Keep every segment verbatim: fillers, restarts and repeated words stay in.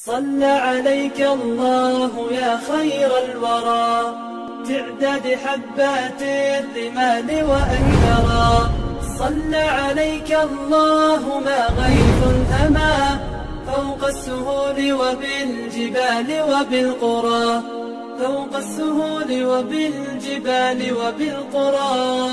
صلى عليك الله يا خير الورى تعداد حبات الرمال وأنكرا صلى عليك الله ما غيث أما فوق السهول وبالجبال وبالقرى فوق السهول وبالجبال وبالقرى.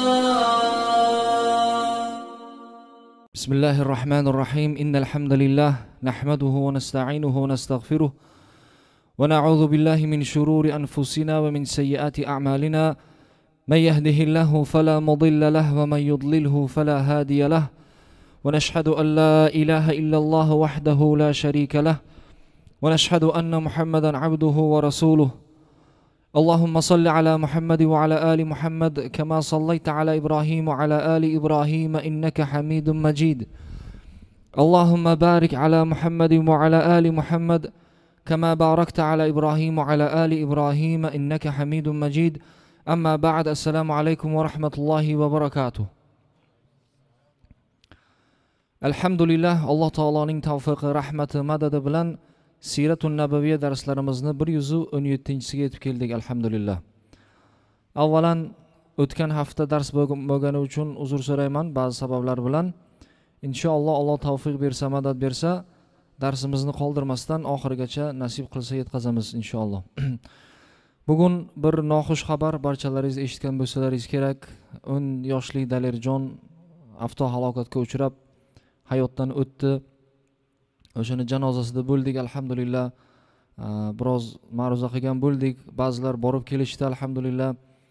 بسم الله الرحمن الرحيم. إن الحمد لله نحمده ونستعينه ونستغفره ونعوذ بالله من شرور أنفسنا ومن سيئات أعمالنا. من يهده الله فلا مضل له ومن يضلله فلا هادي له ونشهد أن لا إله إلا الله وحده لا شريك له ونشهد أن محمدا عبده ورسوله. اللهم صل على محمد وعلى آل محمد كما صليت على إبراهيم وعلى آل إبراهيم إنك حميد مجيد. اللهم بارك على محمد وعلى آل محمد كما باركت على إبراهيم وعلى آل إبراهيم إنك حميد مجيد. أما بعد، السلام عليكم ورحمة الله وبركاته. الحمد لله. الله تعالى tavfiq rahmati madadi bilan Siratun Nabaviyya darslarimizni bir yuz o'n yettinchisiga yetib keldik, alhamdulillah. Avvalan o'tgan hafta dars bo'lgani uchun uzr so'rayman ba'zi sabablar bilan. Inshaalloh Alloh tavfiq bersa, madad bersa, darsimizni qoldirmasdan oxirigacha nasib qilsa yetkazamiz inshaalloh. Bugun bir noxush xabar barchalaringiz eshitgan bo'lsalaringiz kerak. o'n yoshli Dalerjon avtohalokatga uchrab hayotdan o'tdi. O'shani janozasida bo'ldik, alhamdulillah. Biroz ma'ruza qilgan bo'ldik. Ba'zilar borib kelishdi, alhamdulillah.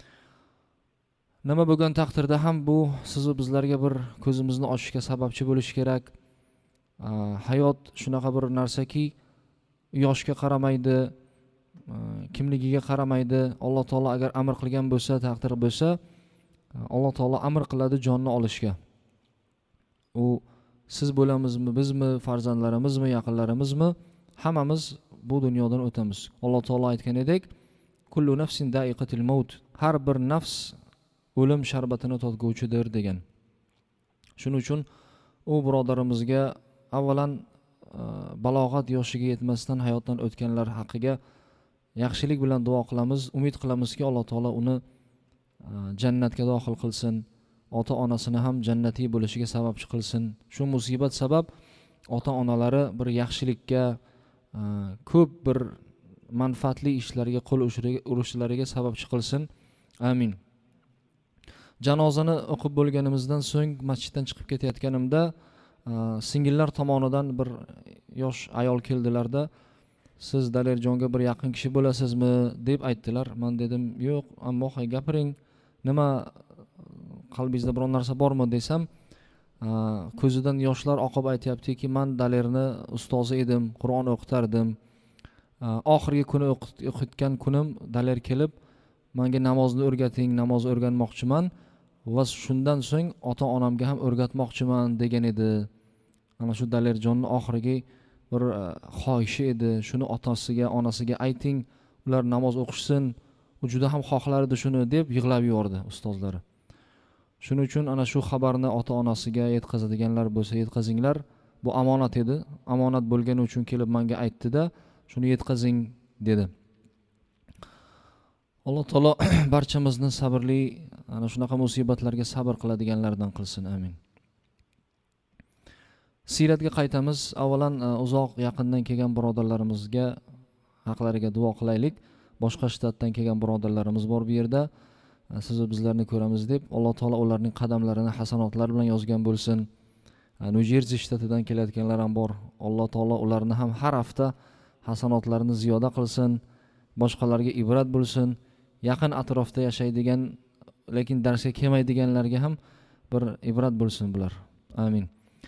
Nima bo'lgan taqdirda ham bu sizni bizlarga bir ko'zimizni ochishga sababchi bo'lishi kerak. Hayot shunaqa bir narsaki, yoshga qaramaydi, kimligiga qaramaydi. Alloh taolo agar amr qilgan bo'lsa, taqdir bo'lsa, Alloh taolo amr qiladi jonni olishga. U siz bo'lamizmi, bizmi, farzandlarimizmi, yaqinlarimizmi, hammamiz bu dunyodan o'tamiz. Alloh taolo aytgan edek, kullu nafsin da'iqatil maut. Har bir nafs o'lim sharbatini totguvchidir degan. Shuning uchun u birodarimizga avvalan balog'at yoshiga yetmasdan hayotdan o'tganlar haqiga yaxshilik bilan duo qilamiz. Umid qilamizki, Alloh taolo uni jannatga daxil qilsin. Ota-onasini ham jannatiy bo'lishiga sababchi qilsin. Shu musibat sabab ota-onalari bir yaxshilikka, ko'p bir manfaatli ishlarga qo'l urishlariga sababchi qilsin. Amin. Janozani o'qib bo'lganimizdan so'ng masjiddan chiqib ketayotganimda singillar tomonidan bir yosh ayol keldilarda, siz Dalerjonga bir yaqin kishi bo'lasizmi deb aytdilar. Men dedim, yo'q, ammo gapiring, nima qalbingizda biror narsa bormi desam, ko'zidan yoshlar oqib aytayaptiki, men Dalerni ustozi edim, Qur'on o'qitardim. Oxirgi kuni o'qitgan kunim Daler kelib, menga namozni o'rgating, namoz o'rganmoqchiman va shundan so'ng ota-onamga ham o'rgatmoqchiman degan edi. Ana shu Dalerjonning oxirgi bir xohishi edi. Shuni otasiga, onasiga ayting, ular namoz o'qishsin. U juda ham xohlardi shuni deb yig'lab yubordi ustozlari. Shuning uchun ana shu xabarni ota-onasiga yetkazadiganlar bo'lsa yetkazinglar. Bu omonat edi. Omonat bo'lgani uchun kelib menga aytdi-da, shuni yetkazing dedi. Alloh taolo barchamizni sabrli, ana shunaqa musibatlarga sabr qiladiganlardan qilsin. Amin. Siratga qaytamiz. Avvalan uzoq yaqindan kelgan birodarlarimizga haqlariga duo qilaylik. Boshqa shtatdan kelgan birodarlarimiz bor bu yerda. Sizni bizlarni ko'ramiz deb Alloh taolo ularning qadamlarini hasanotlar bilan yozgan bo'lsin. New Jersey shtatidan kelayotganlar ham bor. Alloh taolo ularni ham har hafta hasanotlarini ziyoda qilsin, boshqalarga ibrat bo'lsin. Yaqin atrofda yashaydigan, lekin darsga kelmaydiganlarga ham bir ibrat bo'lsin bular. Amin.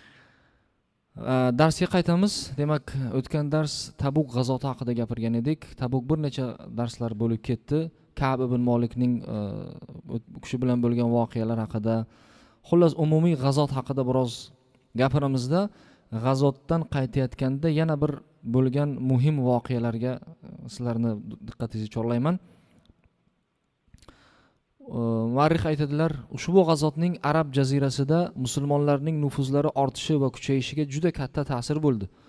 Darsga qaytamiz. Demak, o'tgan dars Tabuk g'azoti haqida gapirgan edik. Tabuk bir necha darslar bo'lib ketdi. Ka'b ibn Malikning u kishi bilan bo'lgan voqealar haqida, xullas umumiy g'azot haqida biroz gapiramizda, g'azotdan qaytayotganda yana bir bo'lgan muhim voqealarga sizlarni diqqatingizni chorlayman. Muarrix aytadilar, ushbu g'azotning Arab jazirasida musulmonlarning nufuzlari ortishi va kuchayishiga juda katta ta'sir bo'ldi.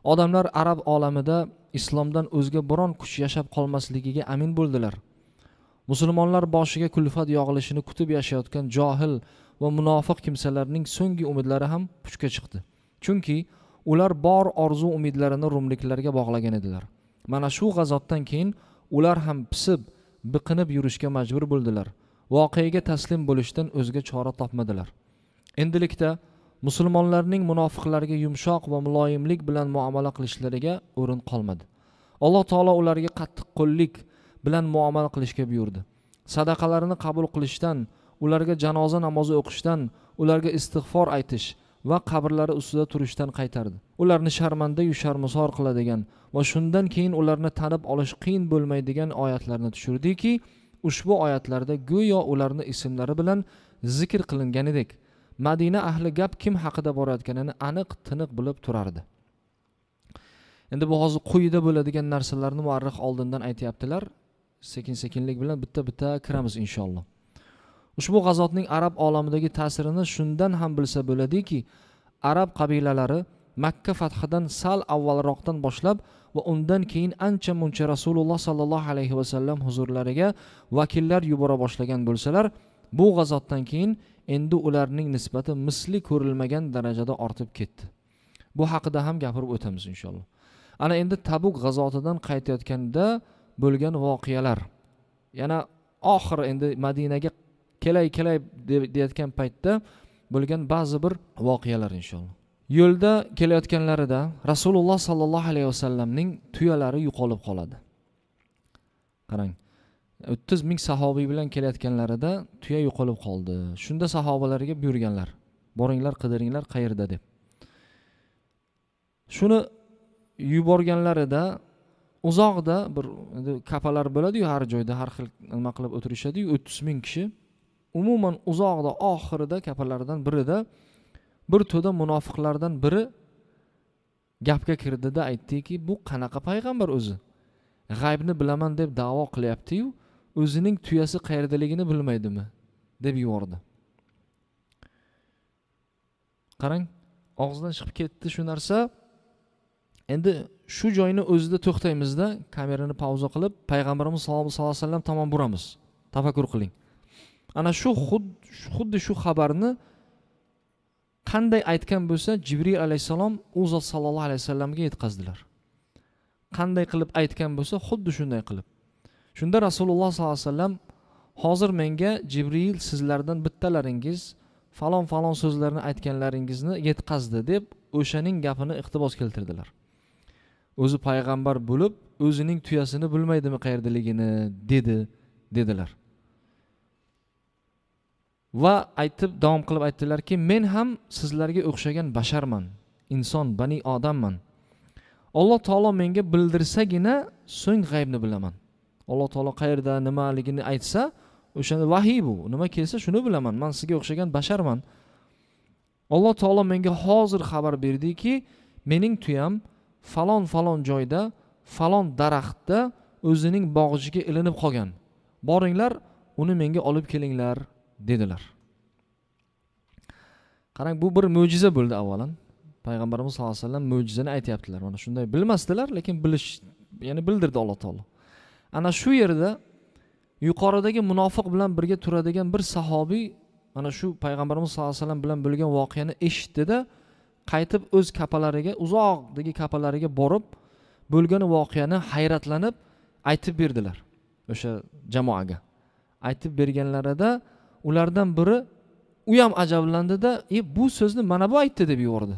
Odamlar arab olamida islomdan o'zga biron kuch yashab qolmasligiga amin bo'ldilar. Musulmonlar boshiga kulfat yog'ilishini kutib yashayotgan johil va munofiq kimsalarning so'nggi umidlari ham puchga chiqdi. Chunki ular bor orzu umidlarini rumliklarga bog'lagan edilar. Mana shu g'azotdan keyin ular ham pisib, biqinib yurishga majbur bo'ldilar. Voqeaga taslim bo'lishdan o'zga chora topmadilar. Endilikda musulmonlarning munofiqlarga yumshoq va muloyimlik bilan muomala qilishlariga o'rin qolmadi. Alloh taolo ularga qattiq qo'llik bilan muomala qilishga buyurdi. Sadaqalarini qabul qilishdan, ularga janoza namozi o'qishdan, ularga istig'for aytish va qabrlari ustida turishdan qaytardi. Ularni sharmanda yu sharmisor qiladigan va shundan keyin ularni tanib olish qiyin bo'lmaydigan oyatlarni tushirdiki, ushbu oyatlarda go'yo ularni ismlari bilan zikr qilinganidek, Madina ahli gap kim haqida borayotganini aniq tiniq bilib turardi. Endi bu hozir quyida bo'ladigan narsalarni muarrix oldindan aytayaptilar. Sekin-sekinlik bilan bitta-bitta kiramiz inshaalloh. Ushbu g'azotning arab olamidagi ta'sirini shundan ham bilsa bo'ladiki, arab qabilalari Makka fathidan sal avvalroqdan boshlab va undan keyin ancha muncha Rasululloh sallallohu alayhi va sallam huzurlariga vakillar yubora boshlagan bo'lsalar, bu g'azotdan keyin endi ularning nisbati misli ko'rilmagan darajada ortib ketdi. Bu haqida ham gapirib o'tamiz inshaalloh. Ana endi Tabuk g'azotidan qaytayotganda bo'lgan voqealar. Yana oxiri endi Madinaga kelay-kelay deyotgan paytda bo'lgan ba'zi bir voqealar inshaalloh. Yo'lda kelayotganlarida Rasululloh sallallohu alayhi vasallamning tuyalari yo'qolib qoladi. Qarang, o'ttiz ming sahobiy bilan kelayotganlarida tuya yo'qolib qoldi. Shunda sahobalarga buyurganlar: "Boringlar, qidiringlar qayerda?" deb. Shuni yuborganlarida uzoqda bir kapalar bo'ladi-yu, har joyda har xil nima qilib o'tirishadi-yu, o'ttiz ming kishi. Umuman uzoqda oxirida kapalardan birida bir to'da munofiqlardan biri gapga kirdida aytdiki, bu qanaqa payg'ambar o'zi? G'aybni bilaman deb da'vo qilyapti-yu, o'zining tuyasi qayerdaligini bilmaydimi deb yubordi. Qarang, og'zidan chiqib ketdi shu narsa. Endi shu joyni o'zida to'xtaymizda, kamerani pauza qilib, payg'ambarimiz sollallohu alayhi vasallam tomon buramiz. Tafakkur qiling. Ana shu xuddi shu xabarni qanday aytgan bo'lsa, Jibril alayhisalom u zot sallallohu alayhi vasallamga yetkazdilar. Qanday qilib aytgan bo'lsa, xuddi shunday qilib. Shunda Rasululloh sallallohu alayhi vasallam, hozir menga Jibril sizlardan bittalaringiz falon-falon so'zlarni aytganlaringizni yetkazdi deb o'shaning gapini iqtibos keltirdilar. O'zi payg'ambar bo'lib, o'zining tuyasini bilmaydimi qayerdaligini dedi, dedilar. Va aytib davom qilib aytdilarki, men ham sizlarga o'xshagan basharman, inson, bani odamman. Alloh taolo menga bildirsagina so'ng g'aybni bilaman. Alloh taolo qayerda nimaligini aytsa, o'shani vahiy bu. Nima kelsa shuni bilaman. Men sizga o'xshagan basharman. Alloh taolo menga hozir xabar berdiki, mening tuyam falon-falon joyda, falon daraxtda o'zining bog'iga ilinib qolgan. Boringlar, uni menga olib kelinglar dedilar. Qarang, bu bir mo'jiza bo'ldi avvalan. Payg'ambarimiz sollallohu alayhi vasallam mo'jizani aytayaptilar. Mana shunday bilmasdilar, lekin bilish, ya'ni bildirdi Alloh taolo. Ana shu yerda yuqoridagi munofiq bilan birga turadigan bir sahobiy mana shu payg'ambarimiz sollallohu alayhi vasallam bilan bo'lgan voqeani eshitdi-da, qaytib o'z kapalariga, uzoqdagi kapalariga borib, bo'lgan voqeani hayratlanib aytib berdilar o'sha jamoaga. Aytib berganlarida ulardan biri u ham ajablandi-da, "E, bu so'zni mana bu aytdi" deb yubordi.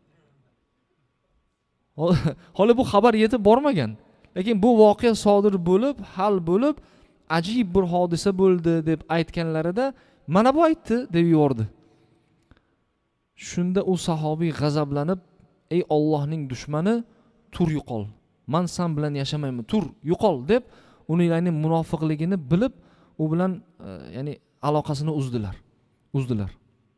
Hali bu xabar yetib bormagan. Lekin bu voqea sodir bo'lib, hal bo'lib, ajib bir hodisa bo'ldi deb aytganlarida, "Mana bu aytdi" deb yubordi. Shunda u sahobiy g'azablanib, "Ey Allohning dushmani, tur yo'qol. Men sen bilan yashamayman, tur yo'qol" deb uning ya'ni munofiqligini bilib, u bilan e, ya'ni aloqasini uzdilar. Uzdilar.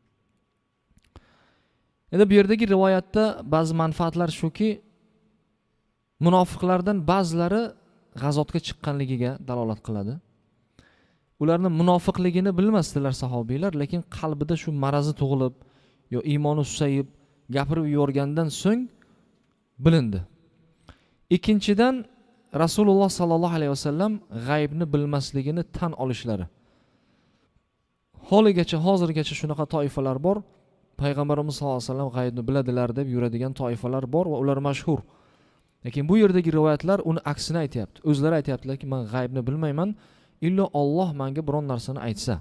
Endi bu yerdagi rivoyatda ba'zi manfaatlar shuki, munofiqlardan ba'zilari g'azotga chiqqanligiga dalolat qiladi. Ularni munofiqligini bilmasdilar sahobiylar, lekin qalbida shu marazi tug'ilib yo iymoni susayib gapirib yuborgandan so'ng bilindi. Ikkinchidan, Rasululloh sallallohu alayhi vasallam g'aybni bilmasligini tan olishlari. Holigacha, hozirgacha shunaqa toifalar bor. Payg'ambarimiz sallallohu alayhi vasallam g'aybni biladilar deb yuradigan toifalar bor va ular mashhur. Lekin bu yerdagi rivoyatlar uni aksini aytayapti. O'zlari aytayaptilarki, men g'aybni bilmayman, illo Alloh menga biron narsani aytsa.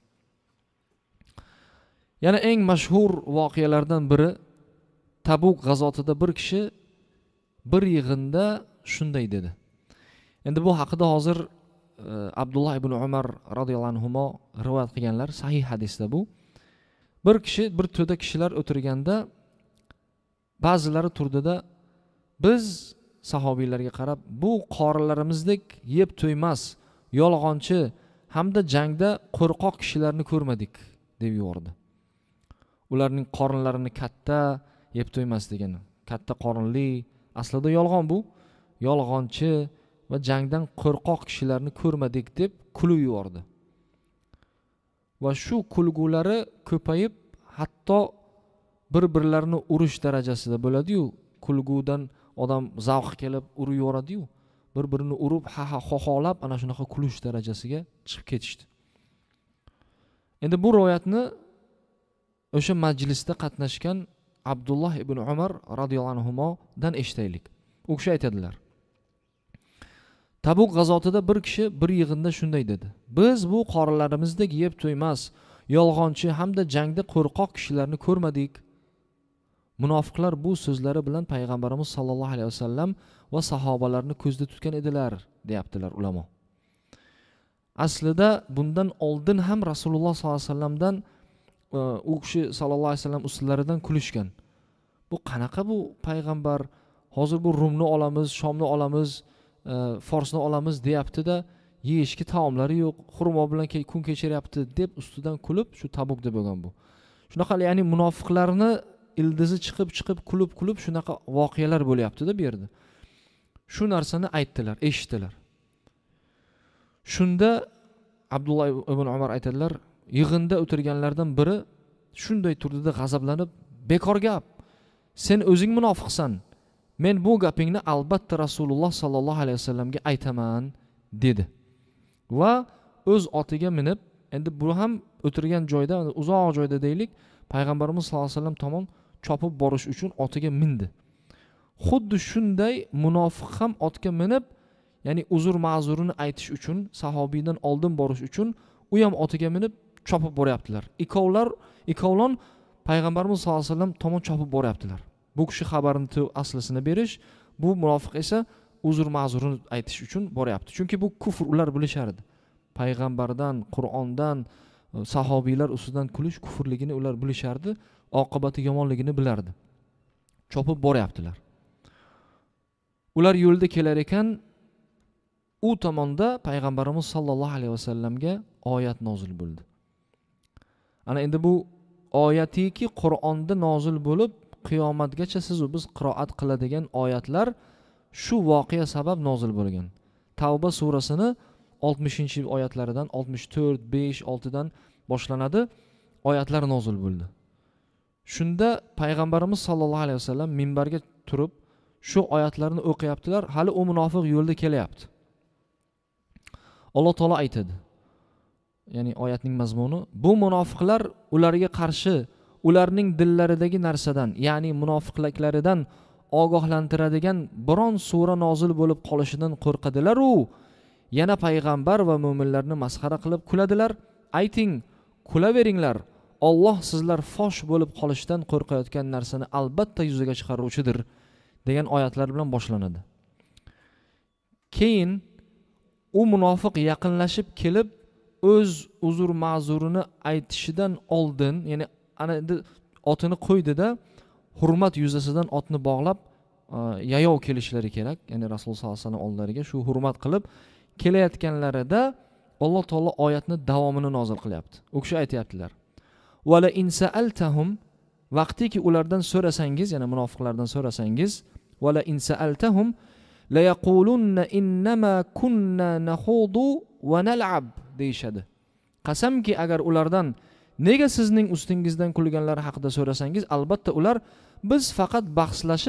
Yana eng mashhur voqealardan biri, Tabuk g'azotida bir kishi bir yig'inda shunday dedi. Endi bu haqida hozir Abdullah ibn Umar radhiyallohu anhu rivoyat qilganlar, sahih hadisda bu. Bir kishi, bir to'da kishilar o'tirganda ba'zilari turdida, biz sahobiylarga qarab, bu qorilarimizdek yeb to'ymas, yolg'onchi hamda jangda qo'rqoq kishilarni ko'rmadik deb yubordi. Ularning qorinlarini katta, yeb to'ymas degani, katta qorinli, aslida yolg'on bu, yolg'onchi va jangdan qo'rqoq kishilarni ko'rmadik deb kulib yubordi. Va shu kulgulari ko'payib, hatto bir-birlarini urish darajasida bo'ladi-yu, kulgudan odam zavq kelib urib yuboradi-yu, bir-birini urib ha-ha xoxolab ana shunaqa kulish darajasiga chiqib ketishdi. Endi bu rivoyatni o'sha majlisda qatnashgan Abdullah ibn Umar radhiyallohu anhu dan eshitaylik. U kishi aytadilar: Tabuk g'azotida bir kishi bir yig'inda shunday dedi: biz bu qorilarimizdek yeb to'ymas, yolg'onchi hamda jangda qo'rqoq kishilarni ko'rmadik. Munofiqlar bu so'zlari bilan payg'ambarimiz sallallohu alayhi vasallam va sahobalarni ko'zda tutgan edilar, deyaptilar ulamo. Aslida bundan oldin ham Rasululloh sallallohu alayhi vasallamdan u kishi sallallohu alayhi vasallam ustlaridan kulishgan. Bu qanaqa bu payg'ambar, hozir bu Rumni olamiz, Shomni olamiz, Forsni olamiz deyapti-da, yeyishga taomlari yo'q, xurmo bilan kun kechiryapti deb ustidan kulib, shu Tabukda bo'lgan bu. Shunaqa, ya'ni munofiqlarni ildizi chiqib chiqib kulib kulib shunaqa voqealar bo'lyapti-da bu yerda. Shu narsani aytdilar, eshitdilar. Shunda Abdullah ibn Umar aytadilar, yig'inda o'tirganlardan biri shunday turdida g'azablanib, bekor gap. Sen o'zing munofiqsan. Men bu gapingni albatta Rasululloh sallallohu alayhi vasallamga aytaman dedi. Va o'z otiga minib, endi bu ham o'tirgan joyda, uzoq joyda deylik, payg'ambarimiz sallallohu alayhi vasallam tomon chopib borish uchun otiga mindi. Xuddi shunday munofiq ham otga minib, ya'ni uzr ma'zurini aytish uchun, sahobiydan oldin borish uchun u ham otiga minib chopib boryaptilar. Ikkovlar, ikkovlon payg'ambarimiz sallallohu alayhi vasallam tomon chopib boryaptilar. Bu kishi xabarini aslisini berish, bu munofiq esa uzr ma'zurini aytish uchun boryapti. Chunki bu kufr, ular bilishardi. Payg'ambardan, Qur'ondan, sahobiylar ustidan kulish kufrligini ular bilishardi, oqibati yomonligini bilardi. Chopib boryaptilar. Ular yo'lda kelar ekan, u tomonda payg'ambarimiz sallallohu alayhi vasallamga oyat nozil bo'ldi. Ana endi bu oyatiki Qur'onda nozil bo'lib, qiyomatgacha siz va biz qiroat qiladigan oyatlar shu voqea sabab nozil bo'lgan. Tavba surasini oltmishinchi oyatlaridan oltmish to'rt, besh, olti dan boshlanadi, oyatlar nozil bo'ldi. Shunda payg'ambarimiz sallallohu alayhi vasallam minbarga turib shu oyatlarni o'qiyaptilar, hali u munofiq yo'lda kelyapti. Alloh taolo aytadi, ya'ni oyatning mazmuni, bu munofiqlar ularga qarshi ularning dillaridagi narsadan, ya'ni munofiqliklaridan ogohlantiradigan biron sura nozil bo'lib qolishidan qo'rqadilar u yana payg'ambar va mu'minlarni masxara qilib kuladilar. Ayting, kulaveringlar. Alloh sizlar fosh bo'lib qolishdan qo'rqayotgan narsani albatta yuzaga chiqaruvchidir degan oyatlar bilan boshlanadi. Keyin u munofiq yaqinlashib kelib o'z uzr ma'zurini aytishidan oldin, ya'ni ana otini qo'ydida hurmat yuzasidan otni bog'lab yayov kelishlari kerak. Ya'ni Rasululloh sollallohu alayhi vasallam oldilariga shu hurmat qilib kelayotganlarida Alloh taolo oyatni davomini nozil qilyapti. U kishi aytayaptilar: "Va la in sa'altahum", vaqtiki ulardan so'rasangiz, ya'ni munofiqlardan so'rasangiz, "Va la in sa'altahum la yaqulunna innama kunna nahudu va nal'ab" deyshadi. Qasamki agar ulardan nega sizning ustingizdan kulganlar haqida so'rasangiz, albatta ular biz faqat bahslashib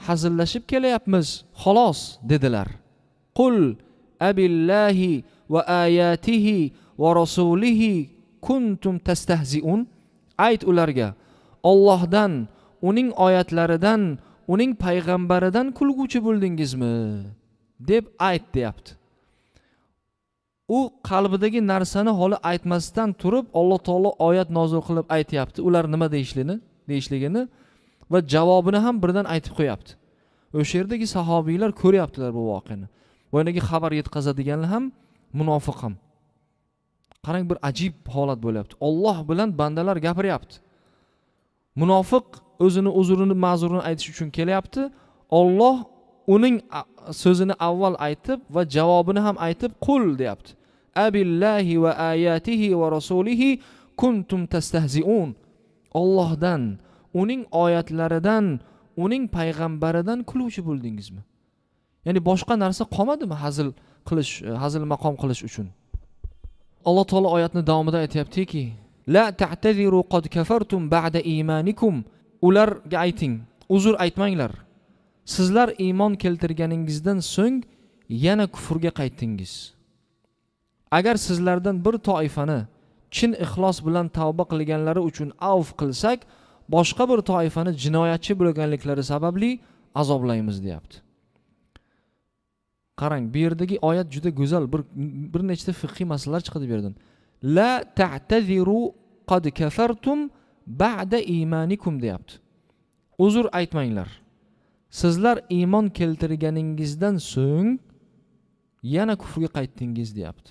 hazillashib kelyapmiz, xolos dedilar. Qul abillahi va ayatihi va rasulihi kuntum tastahzi'un. Ayt ularga, Allohdan, uning oyatlaridan, uning payg'ambaridan kulguvchi bo'ldingizmi deb ayt deyapti. U qalbidagi narsani holi aytmasdan turib Alloh taolo oyat nozil qilib aytayapti. Ular nima deyishligini, deyishligini va javobini ham birdan aytib qo'yapti. O'sha yerdagi sahobiylar ko'ryaptilar bu voqeani. Boyagi xabar yetkazadiganlar ham, munofiq ham. Qarang, bir ajib holat bo'lyapti. Alloh bilan bandalar gapiryapti. Munofiq o'zini uzrini, ma'zurini aytish uchun kelyapti. Alloh uning so'zini avval aytib va javobini ham aytib qul deyapti. Abillahi va ayatihi va rasulihi kuntum tastahzi'un. Allohdan, uning oyatlaridan, uning payg'ambaridan kuluvchi bo'ldingizmi? Ya'ni boshqa narsa qolmadimi hazil qilish, hazil maqom qilish uchun? Alloh taolo oyatni davomida aytayaptiki, la ta'tadiru qad kafartum ba'da imanikum. Ularga ayting, uzr aytmanglar. Sizlar iymon keltirganingizdan so'ng yana kufrga qaytdingiz. Agar sizlardan bir toifani chin ixlos bilan tavba qilganlari uchun avf qilsak, boshqa bir toifani jinoyatchi bo'lganliklari sababli azoblaymiz deyapti. Qarang, bu yerdagi oyat juda go'zal, bir bir nechta fiqhiy masalalar chiqadi bu yerdan. La ta'tadiru qad kafartum ba'da imanikum deyapti. Uzr aytmanglar. Sizlar iymon keltirganingizdan so'ng yana kufrga qaytdingiz deyapti.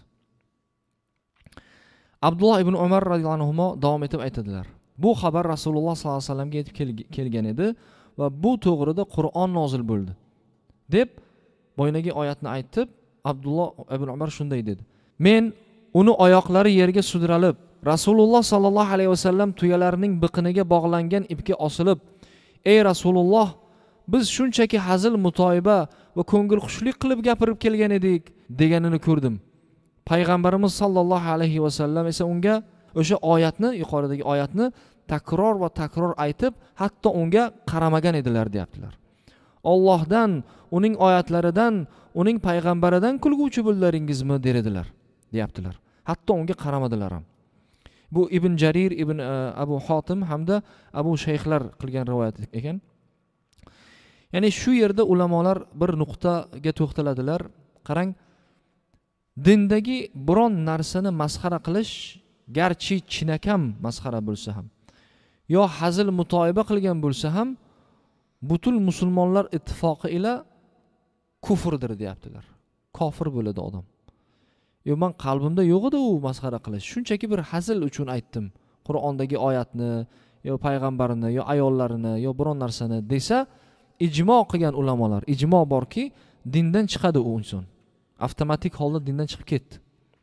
Abdulloh ibn Umar radhiyallohu anhu davom etib aytadilar. Bu xabar Rasululloh sollallohu alayhi vasallamga yetib kelgan edi va bu to'g'rida Qur'on nozil bo'ldi deb boyagi oyatni aytib, Abdulloh ibn Umar shunday dedi. Men uni oyoqlari yerga sudralib, Rasululloh sallallohu alayhi vasallam tuyalarining biqiniga bog'langan ipga osilib, ey Rasululloh, biz shunchaki hazil mutoyiba va ko'ngil xushlik qilib gapirib kelgan edik deganini ko'rdim. Payg'ambarimiz sallallohu alayhi vasallam esa unga o'sha oyatni, yuqoridagi oyatni takror va takror aytib, hatto unga qaramagan edilar deyaptilar. Allohdan, uning oyatlaridan, uning payg'ambaridan kulguvchi bo'ldingizmi derdilar, deyaptilar. Hatto unga qaramadilar ham. Bu Ibn Jarir, Ibn uh, Abu Hotim hamda Abu Shayxlar qilgan rivoyat ekan. Ya'ni shu yerda ulamolar bir nuqtaga to'xtaladilar. Qarang, dindagi biron narsani masxara qilish, garchi chinakam masxara bo'lsa ham, yo hazil mutoyiba qilgan bo'lsa ham, butul musulmonlar ittifoqi ila kufrdir deyaptilar. Kofir bo'ladi odam. Yo, men qalbimda yo'q edi u masxara qilish. Shunchaki bir hazil uchun aytdim. Qur'ondagi oyatni, yo payg'ambarni, yo ayollarini, yo biron narsani desa, ijmo qilgan ulamolar, ijmo borki, dindan chiqadi u inson. Avtomatik holda dindan chiqib ketdi.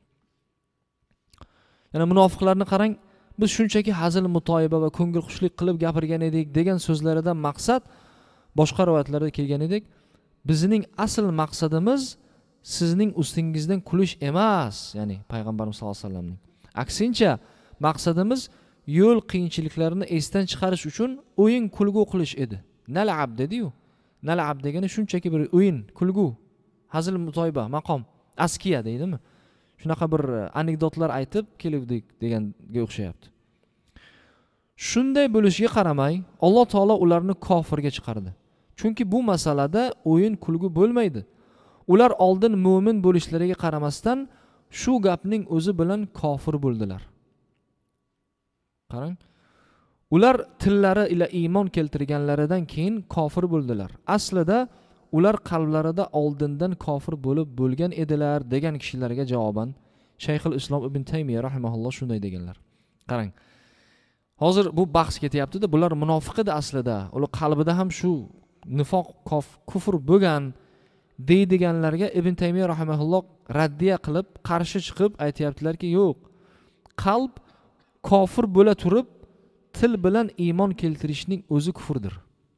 Yana munofiqlarni qarang, biz shunchaki hazil mutoyiba va ko'ngil xushlik qilib gapirgan edik degan so'zlaridan maqsad, boshqa rivoyatlarda kelgan edik, bizning asl maqsadimiz sizning ustingizdan kulish emas, ya'ni payg'ambarimiz sollallohu alayhi vasallamning. Aksincha, maqsadimiz yo'l qiyinchiliklarini esdan chiqarish uchun o'yin kulgu qilish edi. Nal'ab dedi-yu. Nal'ab degani shunchaki bir o'yin, kulgu, hazil mutoyiba, maqom, askiya deydimi? Shunaqa bir anekdotlar aytib keluvdik deganga o'xshayapti. Shunday bo'lishiga qaramay, Alloh taolo ularni kofirga chiqardi. Chunki bu masalada o'yin kulgu bo'lmaydi. Ular oldin mu'min bo'lishlariga qaramasdan shu gapning o'zi bilan kofir bo'ldilar. Qarang, ular tillari ila iymon keltirganlaridan keyin kofir bo'ldilar. Aslida ular qalblarida oldindan kofir bo'lib bo'lgan edilar degan kishilarga javoban Shayxul Islom ibn Taymiya rahimahulloh shunday deganlar. Qarang, hozir bu bahs ketyapti-da, bular munofiq edi aslida. Ular qalbida ham shu nifoq, kof, kufr bo'lgan deydiganlarga Ibn Taymiya rahimahulloh raddiya qilib, qarshi chiqib aytayaptilarki, yo'q. Qalb kofir bo'la turib, til bilan iymon keltirishning o'zi kufrdir.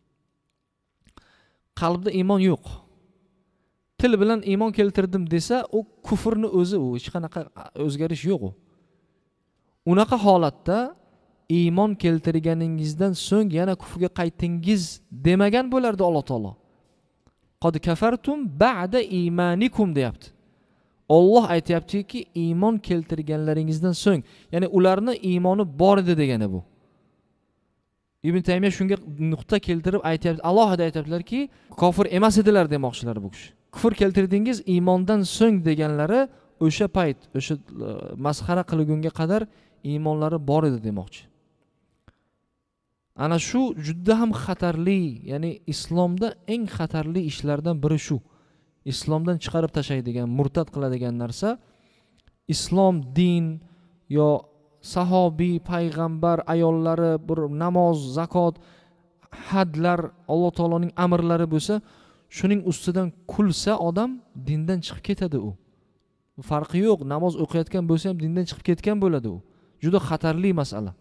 Qalbda iymon yo'q. Til bilan iymon keltirdim desa, u kufrni o'zi, u hech qanaqa o'zgarish yo'q u. Unaqa holatda iymon keltirganingizdan so'ng yana kufrga qaytdingiz demagan bo'lardi Alloh taolo. Qad kafartum ba'da iymanikum deyapti. Alloh aytayaptiki, iymon keltirganlaringizdan so'ng, ya'ni ularni iymoni bor edi degani bu. Ibn Taymiya shunga nuqta keltirib aytayapti, alohida aytibdilarki, kofir emas edilar demoqchilar bu kishi. Kufr keltirdingiz iymondan so'ng deganlari o'sha payt, o'sha masxara qilgunga qadar iymonlari bor edi demoqchi. Ana shu juda ham xatarli, ya'ni islomda eng xatarli ishlardan biri shu. Islomdan chiqarib tashlaydigan, murtad qiladigan narsa islom, din yo sahobiy, payg'ambar ayollari, bir namoz, zakot, hadlar, Alloh taoloning amrlari bo'lsa, shuning ustidan kulsa odam dindan chiqib ketadi u. Farqi yo'q, namoz o'qiyotgan bo'lsa ham dindan chiqib ketgan bo'ladi u. Juda xatarli masala.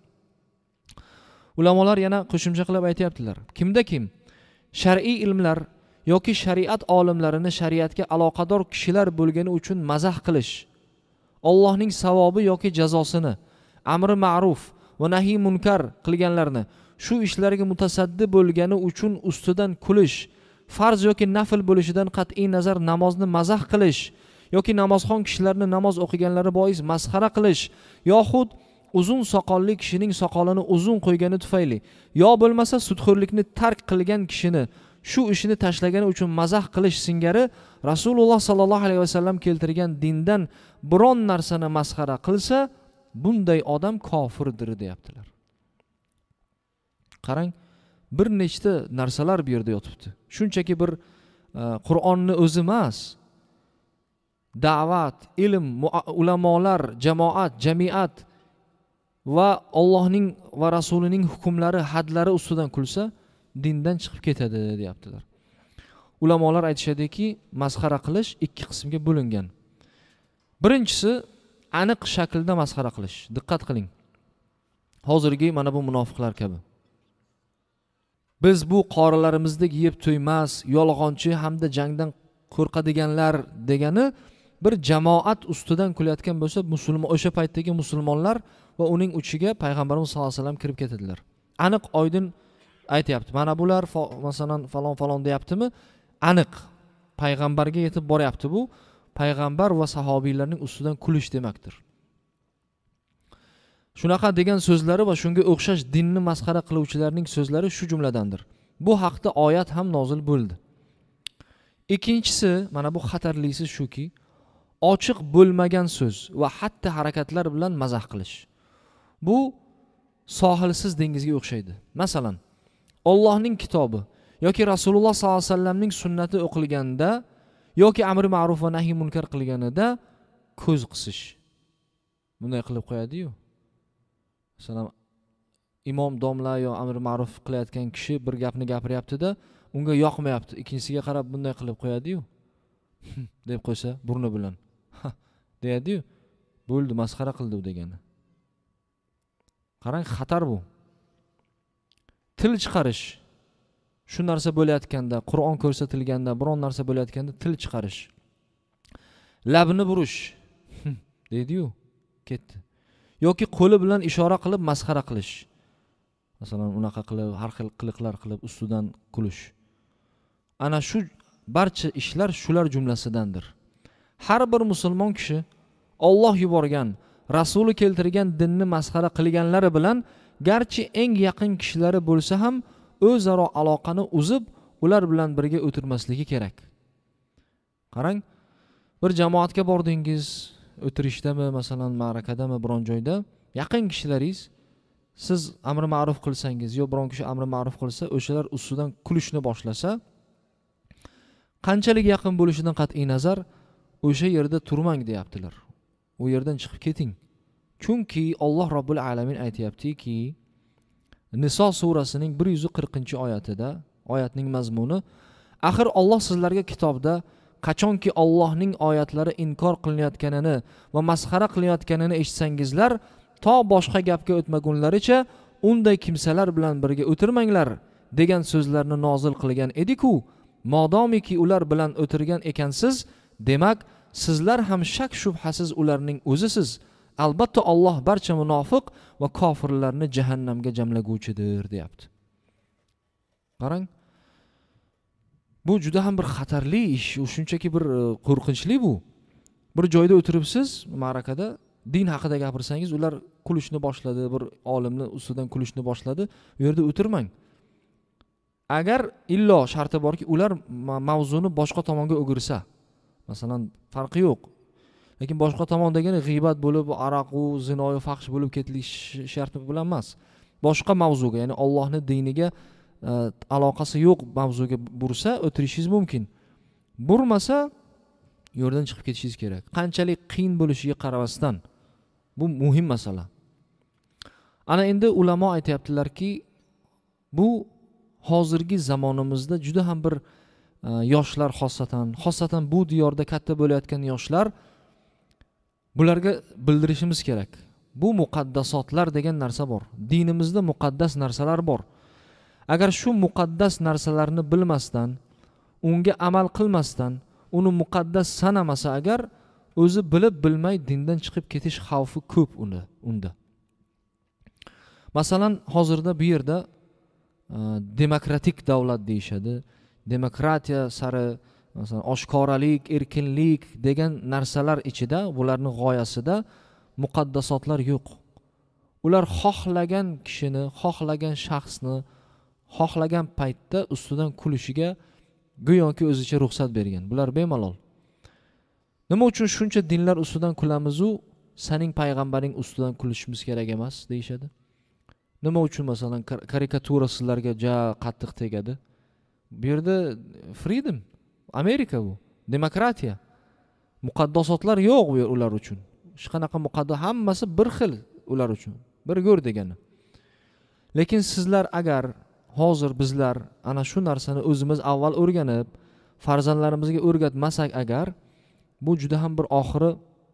Ulamolar yana qo'shimcha qilib aytayaptilar. Kimda kim shar'iy ilmlar yoki shariat olimlarini shariatga aloqador kishilar bo'lgani uchun mazah qilish, Allohning savobi yoki jazosini, amri ma'ruf va nahiy munkar qilganlarni, shu ishlarga mutasaddi bo'lgani uchun ustidan kulish, farz yoki nafl bo'lishidan qat'iy nazar namozni mazah qilish yoki namozxon kishilarni namoz o'qiganlari bois masxara qilish, yoxud uzun soqolli kishining soqolini uzun qo'ygani tufayli, yo bo'lmasa sudxo'rlikni tark qilgan kishini shu ishini tashlagani uchun mazah qilish singari Rasululloh sallallohu alayhi vasallam keltirgan dindan biron narsani masxara qilsa, bunday odam kofirdir deyaptilar. Qarang, bir nechta narsalar bu yerda yotibdi. Shunchaki bir Qur'onni o'zi emas, da'vat, ilm, ulamolar, jamoat, jamiyat va Allohning va rasulining hukmlari, hadlari ustidan kulsa, dindan chiqib ketadi deyaptilar. Ulamolar aytishadiki, masxara qilish ikki qismga bo'lingan. Birinchisi aniq shaklda masxara qilish. Diqqat qiling. Hozirgi mana bu munofiqlar kabi. Biz bu qorilarimizdek yeb to'ymas, yolg'onchi hamda jangdan qo'rqadiganlar degani bir jamoat ustidan kulayotgan bo'lsa, musulmon o'sha paytdagi musulmonlar va uning uchiga payg'ambarimiz sollallohu alayhi vasallam kirib ketadilar. Aniq oydin aytayapti. Mana bular masalan falon falon deyaptimi? Aniq payg'ambarga yetib boryapti bu. Payg'ambar va sahobiylarning ustidan kulish demakdir. Shunaqa degan so'zlari va shunga o'xshash dinni masxara qiluvchilarning so'zlari shu jumladandir. Bu haqda oyat ham nozil bo'ldi. Ikkinchisi, mana bu xatarlisi shuki, ochiq bo'lmagan so'z va hatta harakatlar bilan mazah qilish. Bu sohilsiz dengizga o'xshaydi. Masalan, Allohning kitobi yoki Rasululloh sollallohu alayhi vasallamning sunnati o'qilganda yoki amri ma'ruf va nahiy munkar qilganida ko'z qisish. Bunday qilib qo'yadi-yu. Masalan, imom domla yo amri ma'ruf qilayotgan kishi bir gapni gapiryapti-da, unga yoqmayapti. Ikkinchisiga qarab bunday qilib qo'yadi-yu. deb qo'ysa burni bilan. deyadi-yu. Bo'ldi, masxara qildi u degani. Qarang, xatar bu. Til chiqarish. Shu narsa bo'layotganda, Qur'on ko'rsatilganda, biron narsa bo'layotganda til chiqarish. Labni burish. deydi-yu, ketdi. Yoki qo'li bilan ishora qilib masxara qilish. Masalan, unaqa qilib, har xil qiliqlar qilib ustidan kulish. Ana shu barcha ishlar shular jumlasidandir. Har bir musulmon kishi Alloh yuborgan, Rasuli keltirgan dinni masxara qilganlari bilan garchi eng yaqin kishilari bo'lsa ham o'zaro aloqani uzib, ular bilan birga o'tirmasligi kerak. Qarang, bir jamoatga bordingiz, o'tirishdami, masalan, ma'rakadami, biron joyda yaqin kishilaringiz siz amri ma'ruf qilsangiz yo biron kishi amri ma'ruf qilsa, o'shalar ustidan kulishni boshlasa, qanchalik yaqin bo'lishidan qat'iy nazar o'sha yerda turmang deyaptilar. U yerdan chiqib keting. Chunki Alloh Robbul alamin aytayaptiki, Niso surasining bir yuz qirqinchi oyatida, oyatning mazmuni, axir Alloh sizlarga kitobda qachonki Allohning oyatlari inkor qilinayotganini va masxara qilinayotganini eshitsangizlar, to boshqa gapga o'tmagunlaricha unday kimsalar bilan birga o'tirmanglar degan so'zlarni nozil qilgan edi-ku, modomiki ular bilan o'tirgan ekansiz, demak sizlar ham shak shubhasiz ularning o'zisiz. albatta Alloh barcha munofiq va kofirlarni jahannamga jamlaguvchidir, deyapti. Qarang. Bu juda ham bir xatarli ish, u shunchaki bir qo'rqinchli bu. Bir joyda o'tiribsiz, ma'rakada din haqida gapirsangiz, ular kulishni boshladi, bir olimni ustidan kulishni boshladi. U yerda o'tirmang. Agar illo sharti borki, ular mavzuni boshqa tomonga o'girsa, masalan, farqi yo'q. Lekin boshqa tomon degani g'iybat bo'lib, aroq, zino va fahsh bo'lib ketilish sharti bilan emas. Boshqa mavzuga, ya'ni Allohning diniga e, aloqasi yo'q mavzuga bursa, o'tirishingiz mumkin. Burmasa, yo'ldan chiqib ketishingiz kerak. Qanchalik qiyin bo'lishiga qaramasdan, bu muhim masala. Ana endi ulamo aytayaptilarki, bu hozirgi zamonimizda juda ham bir e, yoshlar xosatan, xosatan bu diyorda katta bo'layotgan yoshlar, bularga bildirishimiz kerak. Bu muqaddasotlar degan narsa bor. Dinimizda muqaddas narsalar bor. Agar shu muqaddas narsalarni bilmasdan, unga amal qilmasdan, uni muqaddas sanamasa agar, o'zi bilib bilmay dindan chiqib ketish xavfi ko'p unda. unda. Masalan, hozirda bu yerda e, demokratik davlat deyishadi. Demokratiya sari, masalan, oshkoralik, erkinlik degan narsalar ichida, bularning g'oyasida muqaddasotlar yo'q. Ular xohlagan kishini, xohlagan shaxsni, xohlagan paytda ustidan kulishiga go'yoki o'zicha ruxsat bergan. Bular bemalol. Nima uchun shuncha dinlar ustidan kulamiz-u, sening payg'ambaring ustidan kulishimiz kerak emas deyshadi? Nima uchun masalan karikatura sizlarga ja qattiq tegadi? Bu yerda freedom, Amerika bu, demokratiya. Muqaddasotlar yo'q ular uchun. Hech qanaqa muqaddas, hammasi bir xil ular uchun. Bir go'r degani. Lekin sizlar agar hozir bizlar ana shu narsani o'zimiz avval o'rganib, farzandlarimizga o'rgatmasak agar, bu juda ham bir oxiri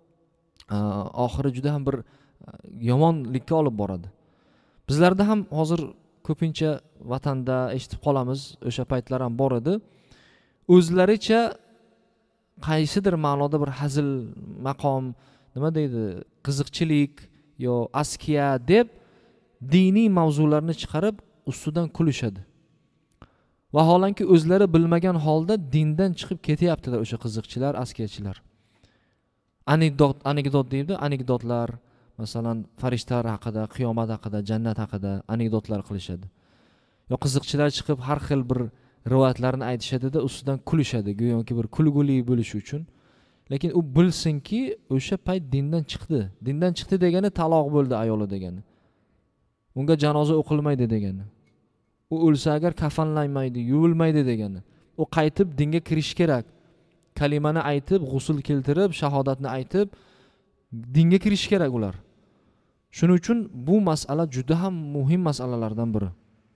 oxiri juda ham bir yomonlikka olib boradi. Bizlarda ham hozir ko'pincha vatanda eshitib qolamiz, o'sha paytlar ham bor edi. O'zlaricha qaysidir ma'noda bir hazil maqom, nima deydi, qiziqchilik yo askiya deb diniy mavzularni chiqarib ustidan kulishadi. Vaholanki o'zlari bilmagan holda dindan chiqib ketyaptilar o'sha qiziqchilar, askiyachilar. Anekdot, anekdot deydi, anekdotlar, masalan, farishtalar haqida, qiyomat haqida, jannat haqida anekdotlar qilishadi. Yo qiziqchilar chiqib har xil bir rivoyatlarni aytishadi-da, ustidan kulishadi, go'yoki bir kulguli bo'lish uchun. Lekin u bilsinki, o'sha payt dindan chiqdi. Dindan chiqdi degani taloq bo'ldi ayoli degani. Unga janoza o'qilmaydi degani. U o'lsa agar kafanlanmaydi, yuvilmaydi degani. U qaytib dinga kirish kerak. Kalimani aytib, g'usul keltirib, shahodatni aytib, dinga kirish kerak ular. Shuning uchun bu masala juda ham muhim masalalardan biri.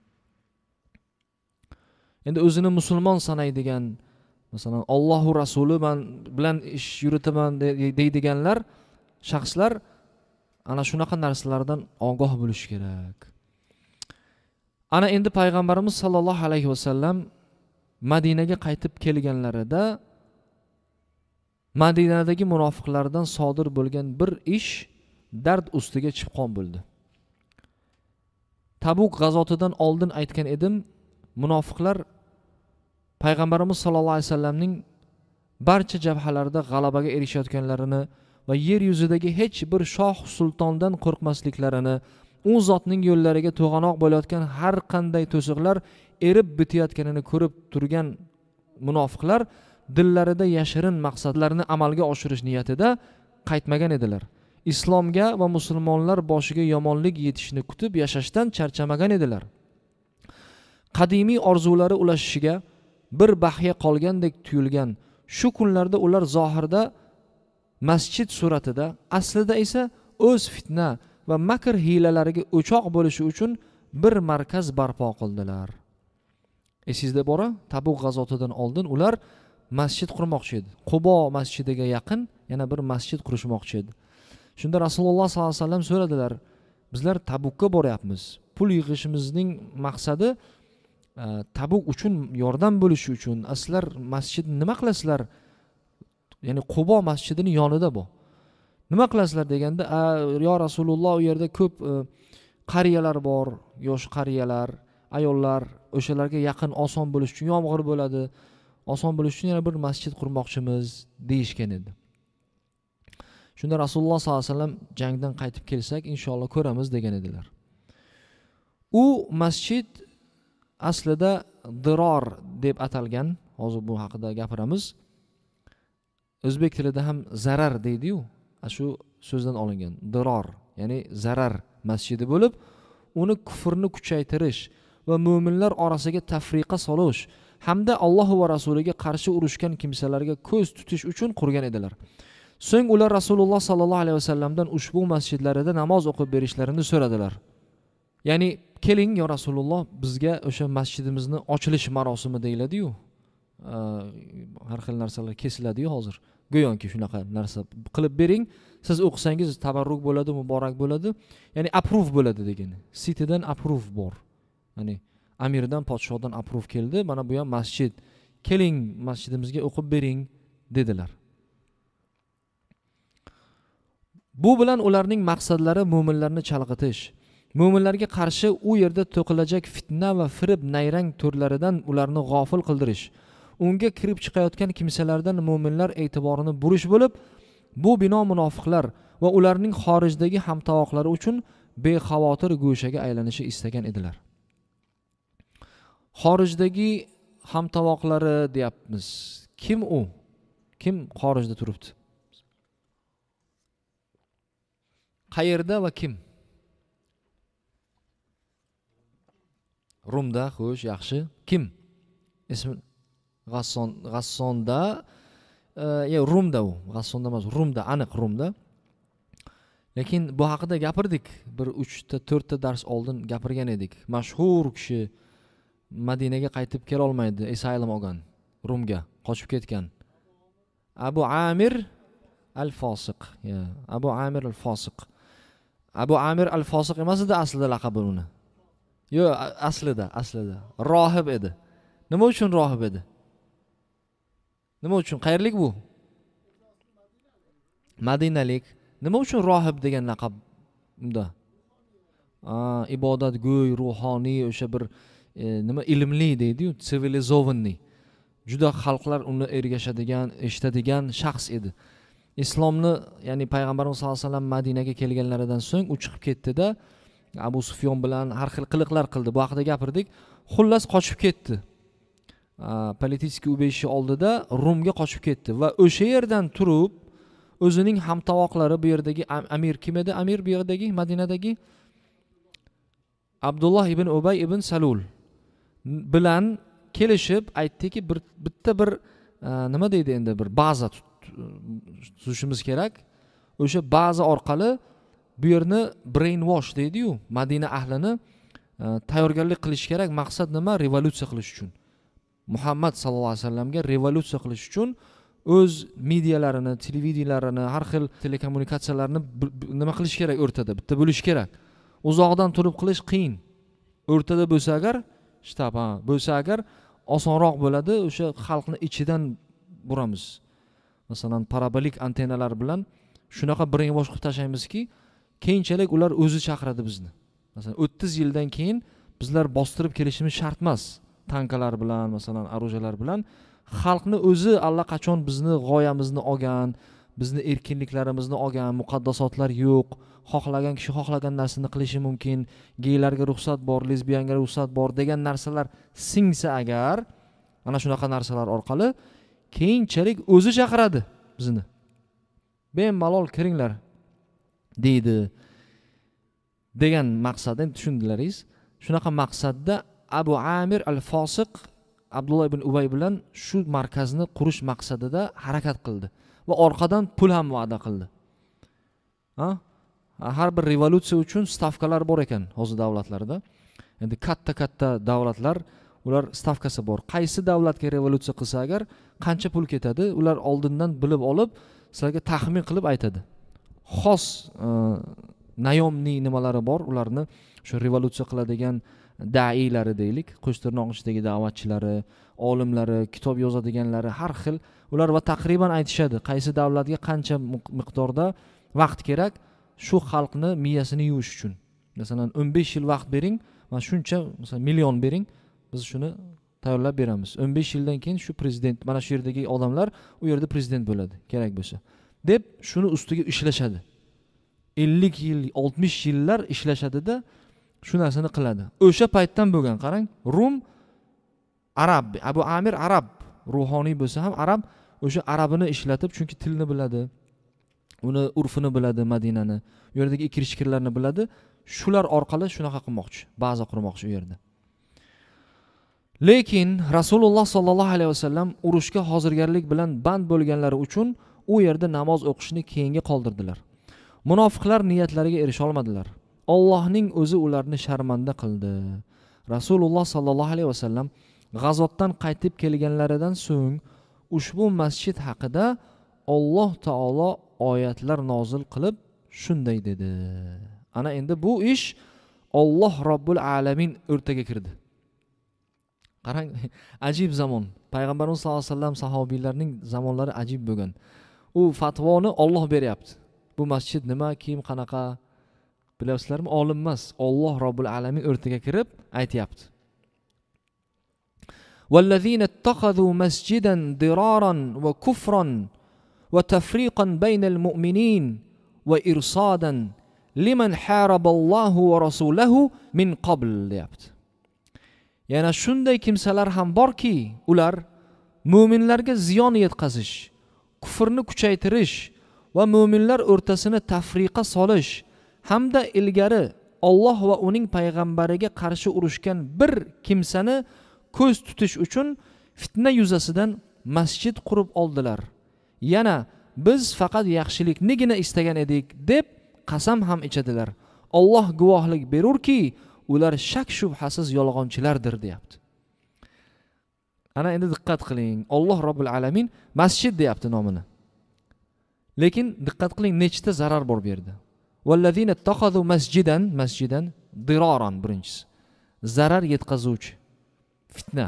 Endi o'zini musulmon sanaydigan, masalan, Allohu Rasuli men bilan ish yuritaman deydiganlar, shaxslar ana shunaqa narsalardan ogoh bo'lish kerak. Ana endi payg'ambarimiz sollallohu alayhi vasallam Madinaga qaytib kelganlarida Madinadagi munofiqlardan sodir bo'lgan bir ish dard ustiga chipqon bo'ldi. Tabuk g'azotidan oldin aytgan edim, munofiqlar payg'ambarimiz sollallohu alayhi vasallamning barcha jabhalarda g'alabaga erishayotganlarini va yer yuzidagi hech bir shoh sultondan qo'rqmasliklarini, u zotning yo'llariga to'g'anoq bo'layotgan har qanday to'siqlar erib bitayotganini ko'rib turgan munofiqlar dillarida yashirin maqsadlarini amalga oshirish niyatida qaytmagan edilar. Islomga va musulmonlar boshiga yomonlik yetishini kutib yashashdan charchamagan edilar. Qadimiy orzulari ulashishiga bir bahya qolgandek tuyulgan shu kunlarda ular zohirda masjid suratida, aslida esa o'z fitna va makr hiylalariga o'choq bo'lishi uchun bir markaz barpo qildilar. Esingizda bora, Tabuk g'azotidan oldin ular masjid qurmoqchi edi. Qubo masjidiga yaqin yana bir masjid qurishmoqchi edi. Shunda Rasululloh sollallohu alayhi vasallam so'radilar: "Bizlar Tabukka boryapmiz. Pul yig'ishimizning maqsadi Tabuk uchun yordam bo'lishi uchun. Aslar masjidni nima qilasizlar? Ya'ni Qubo masjidining yonida bu. Nima qilasizlar deganda, yo Rasululloh, u yerda ko'p qariyalar bor, yosh qariyalar, ayollar, o'shalarga yaqin oson bo'lish uchun, yomg'ir bo'ladi, oson bo'lish uchun yana bir masjid qurmoqchimiz deyishgan edi. Shunda Rasululloh sollallohu alayhi vasallam jangdan qaytib kelsak, inshaalloh ko'ramiz degan edilar. U masjid aslida Diror deb atalgan. Hozir bu haqida gapiramiz. O'zbek tilida ham zarar deydi-yu, shu so'zdan olingan. Diror, ya'ni zarar masjidi bo'lib, uni kufrni kuchaytirish va mu'minlar orasiga tafriqa solish hamda Alloh va rasuliga qarshi urushgan kimsalarga ko'z tutish uchun qurgan edilar. So'ng ular Rasululloh sallallohu alayhi vasallamdan ushbu masjidlarida namoz o'qib berishlarini so'radilar. Ya'ni keling yo Rasululloh, bizga o'sha masjidimizni ochilish marosimi deyiladi-yu. Har xil narsalar kesiladi-yu hozir. Go'yoki shunaqa narsa qilib bering, siz o'qisangiz tabarruk bo'ladi, muborak bo'ladi. Ya'ni approve bo'ladi degani. Sitidan approve bor. Ya'ni amirdan, podshohdan approve keldi. Mana bu ham masjid. Keling masjidimizga o'qib bering dedilar. Bu bilan ularning maqsadlari mu'minlarni chalg'itish, mu'minlarga qarshi u yerda to'qilajak fitna va firib nayrang turlaridan ularni g'ofil qildirish, unga kirib chiqayotgan kimsalardan mu'minlar e'tiborini burish bo'lib, bu bino munofiqlar va ularning xorijdagi hamtovoqlari uchun bexavotir go'shaga aylanishi istagan edilar. Xorijdagi hamtovoqlari deyapmiz. Kim u? Kim xorijda turibdi? Qayerda va kim? Rumda, xo'sh, yaxshi. Kim? Ismi G'asson, G'assonda, ya Rumda u, G'assonda emas, Rumda, aniq Rumda. Lekin bu haqida gapirdik, bir uch ta to'rt ta dars oldin gapirgan edik. Mashhur kishi Madinaga qaytib kela olmaydi, asylum olgan, Rumga qochib ketgan. Abu Amir al-Fosiq, ya, Abu Amir al-Fosiq. Abu Amir al-Fosiq emas edi aslida laqabi uni. Yo'q, aslida, aslida rohib edi. Nima uchun rohib edi? Nima uchun? Qayerlik bu? Madinalik. Nima uchun rohib degan laqab unda? A, ibodatgo'y, ruhoniy, o'sha bir e, nima ilmli deydi-yu, sivilizovanniy. Juda xalqlar uni ergashadigan, eshitadigan shaxs edi. Islomni, ya'ni payg'ambarimiz sollallohu alayhi vasallam Madinaga kelganlaridan so'ng u chiqib ketdi-da, Abu Sufyon bilan har xil qiliqlar qildi. Bu haqida gapirdik. Xullas qochib ketdi. Politik ubeyishi oldida Rumga qochib ketdi va o'sha yerdan turib o'zining hamtovoqlari, bu yerdagi amir kim edi? Amir bu yerdagi Madinadagi Abdulloh ibn Ubay ibn Salul bilan kelishib aytdiki, bir bitta bir nima deydi endi, bir baza tuzishimiz kerak. O'sha baza orqali bu yerni brainwash deydi-yu, Madina ahlini tayyorgarlik qilish kerak. Maqsad nima? Revolyutsiya qilish uchun. Muhammad sallallohu alayhi vasallamga revolyutsiya qilish uchun o'z medialarini, televideniyalarini, har xil telekommunikatsiyalarni nima qilish kerak o'rtada, bitta bo'lish kerak. Uzoqdan turib qilish qiyin. O'rtada bo'lsa agar, shtab, ha, bo'lsa agar osonroq bo'ladi. O'sha xalqni ichidan buramiz. Masalan, parabolik antenalar bilan shunaqa brainwash qilib tashlaymizki, keyinchalik ular o'zi chaqiradi bizni. Masalan, o'ttiz yildan keyin bizlar bostirib kelishimiz shart emas. Tankalar bilan, masalan, arujalar bilan xalqni o'zi allaqachon bizni g'oyamizni olgan, bizni erkinliklarimizni olgan, muqaddasotlar yo'q. Xohlagan kishi xohlagan narsani qilishi mumkin. Geylarga ruxsat bor, lesbiyanga ruxsat bor degan narsalar singsa agar, mana shunaqa narsalar orqali keyinchalik o'zi chaqiradi bizni. Bemalol kiringlar deydi degan maqsadni tushundilaringiz. Shunaqa maqsadda Abu Amir al-Fosiq Abdulloh ibn Ubay bilan shu markazni qurish maqsadida harakat qildi va orqadan pul ham va'da qildi. Ha? Har bir revolyutsiya uchun stavkalar bor ekan hozir davlatlarda. Endi katta-katta davlatlar, ular stavkasi bor. Qaysi davlatga revolyutsiya qilsa agar qancha pul ketadi, ular oldindan bilib olib, sizlarga taxmin qilib aytadi. Xos nayomni nimalari bor, ularni shu revolyutsiya qiladigan da'iylari deylik, qo'shtirnoq ichidagi da'vatchilari, olimlari, kitob yozadiganlari, har xil ular va taqriban aytishadi qaysi davlatga qancha miqdorda vaqt kerak shu xalqni miyasini yuvish uchun. Masalan, o'n besh yil vaqt bering, mana shuncha, masalan, million bering, biz shuni tayyorlab beramiz. o'n besh yildan keyin shu prezident, mana shu yerdagi odamlar u yerda prezident bo'ladi, kerak bo'lsa. deb shuni ustiga ishlashadi. ellik yil, oltmish yillar ishlashadida shu narsani qiladi. O'sha paytdan bo'lgan, qarang, Rum arab, Abu Amir arab, ruhoniy bo'lsa ham arab, o'sha arabini ishlatib, chunki tilni biladi, uni urfini biladi, Madinani, u yerdagi ikir-chikirlarni biladi. Shular orqali shunaqa qilmoqchi, baza qurmoqchi u yerda. Lekin Rasululloh sollallohu alayhi vasallam urushga hozirgarlik bilan band bo'lganlari uchun u yerda namoz o'qishni keyinga qoldirdilar. Munofiqlar niyatlariga erisha olmadilar. Allohning o'zi ularni sharmanda qildi. Rasululloh sollallohu alayhi vasallam g'azotdan qaytib kelganlaridan so'ng ushbu masjid haqida Alloh taolo oyatlar nozil qilib shunday dedi. Ana endi bu ish Alloh Robbul alamin o'rtaga kirdi. Qarang, ajib zamon. Payg'ambarimiz sollallohu alayhi vasallam sahobiylarning zamonlari ajib bo'lgan. U fatvoni Alloh beryapti. Bu masjid nima, kim, qanaqa bilasizlarmi? Olim emas, Alloh Robbul alamin o'rtaga kirib aytayapti. وَالَّذِينَ اتَّخَذُوا مَسْجِدًا ضِرَارًا وَكُفْرًا وَتَفْرِيقًا بَيْنَ الْمُؤْمِنِينَ وَإِرْصَادًا لِمَنْ حَارَبَ اللَّهُ وَرَسُولَهُ مِنْ قَبْلِ deyapti. Yana shunday kimsalar ham borki, ular mu'minlarga ziyon yetkazish, kufrni kuchaytirish va mu'minlar o'rtasini tafriqa solish hamda ilgari Alloh va uning payg'ambariga qarshi urushgan bir kimsani ko'z tutish uchun fitna yuzasidan masjid qurib oldilar. Yana biz faqat yaxshiliknigina istagan edik deb qasam ham ichadilar. Alloh guvohlik berurki, ular shak shubhasiz yolg'onchilardir deyapti. Ana endi diqqat qiling. Alloh Robbul alamin masjid deyapti nomini. Lekin diqqat qiling, nechta zarar bor bu yerda. Vallazina ittakhadhu masjidan, masjidan diraran birinchisi. Zarar yetkazuvchi, fitna.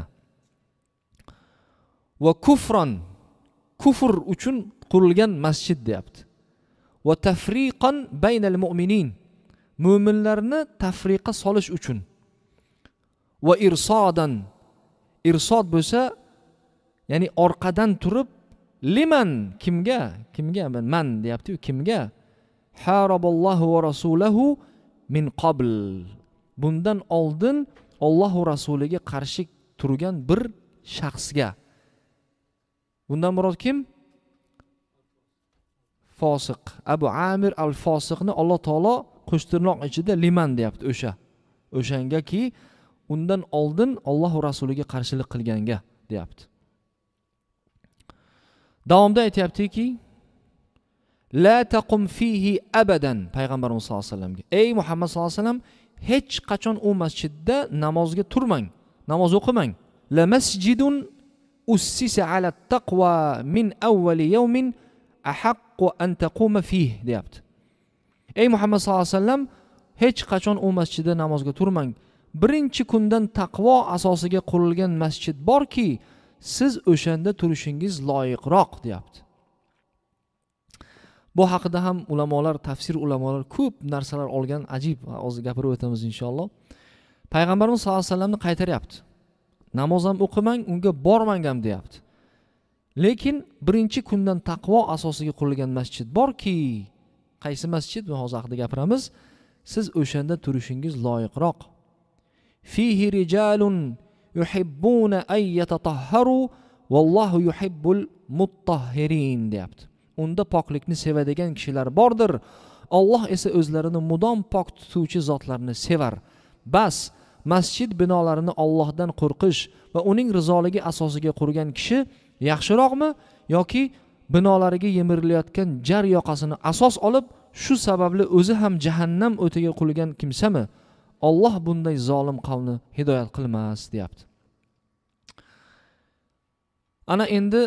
Va kufran, kufr uchun qurilgan masjid deyapti. Va tafriqan baynal mu'minin, mu'minlarni tafriqa solish uchun. Va irsodan, irsod bo'lsa, ya'ni orqadan turib, liman, kimga, kimga, man deyapti-ku, kimga? Haraballohu va rasulahu min qabl, bundan oldin Alloh va rasuliga qarshi turgan bir shaxsga. Bundan murod kim? Fosiq. Abu Amir al-Fosiqni Alloh taolo qo'shtirnoq ichida liman deyapti, o'sha. O'shangaki undan oldin Alloh va rasuliga qarshilik qilganga deyapti. Davomda aytayaptiki, la taqum fihi abadan, payg'ambarimiz sollallohu alayhi vasallamga. Ey Muhammad sollallohu alayhi vasallam, hech qachon u masjidda namozga turmang, namoz o'qimang. La masjidun ussisa ala taqwa min awwali yawmin ahaqqu an taquma fihi deyapti. Ey Muhammad sollallohu alayhi vasallam, hech qachon u masjidda namozga turmang. Birinchi kundan taqvo asosiga qurilgan masjid borki, siz o'shanda turishingiz loyiqroq deyapti. Bu haqida ham ulamolar, tafsir ulamolar ko'p narsalar olgan, ajib, hozir gapirib o'tamiz inshaalloh. Payg'ambarimiz sollallohu alayhi vasallamni qaytaryapti. Namoz ham o'qimang, unga bormang ham deyapti. Lekin birinchi kundan taqvo asosiga qurilgan masjid borki, qaysi masjid? Bu hozir haqida gapiramiz. Siz o'shanda turishingiz loyiqroq. Fihi rijalun yuhibbuna ay yatatahharu vallohu yuhibbul muttahhirin deyapti. Unda poklikni sevadigan kishilar bordir. Alloh esa o'zlarini mudom pok tutuvchi zotlarni sevar. Bas, masjid binolarini Allohdan qo'rqish va uning rizoligi asosiga qurgan kishi yaxshiroqmi yoki binolariga yemirilayotgan jar yoqasini asos olib, shu sababli o'zi ham jahannam o'tiga qulgan kimsami? Alloh bunday zolim qavmni hidoyat qilmas deyapti. Ana endi